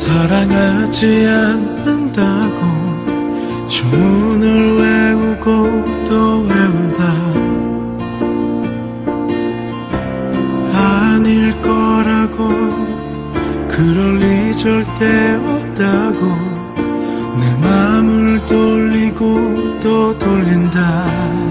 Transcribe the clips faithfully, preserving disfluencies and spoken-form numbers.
사랑하지 않는다고 주문을 외우고 또 외운다. 아닐 거라고 그럴 리 절대 없다고 내 맘을 돌리고 또 돌린다.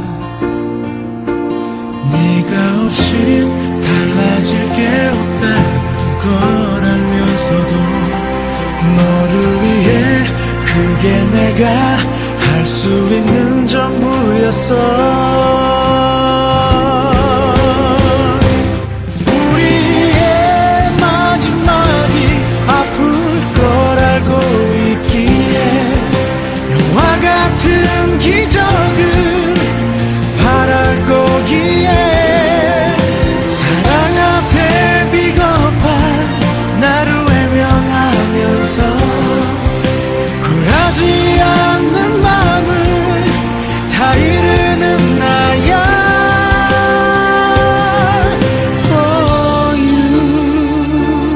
네가 없인 달라질 게 없다는 걸 알면서도 너를 위해 그게 내가 할 수 있는 전부였어. 우리의 마지막이 아플 걸 알고 있기에 영화 같은 기적을 바랄 거기에 사랑 앞에 비겁한 나를 외면하면서 굴하지 않는 마음을 다 이르는 나야. For you.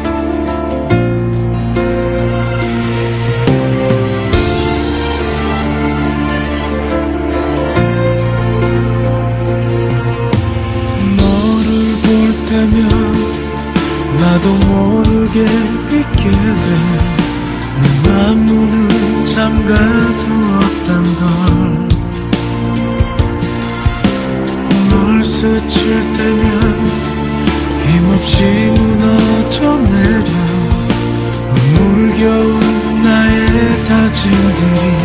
너를 볼 때면 나도 모르게 잊게 돼. 내 맘 문을 잠가두었단 걸. 널 스칠 때면 힘없이 무너져 내려 눈물겨운 나의 다짐들이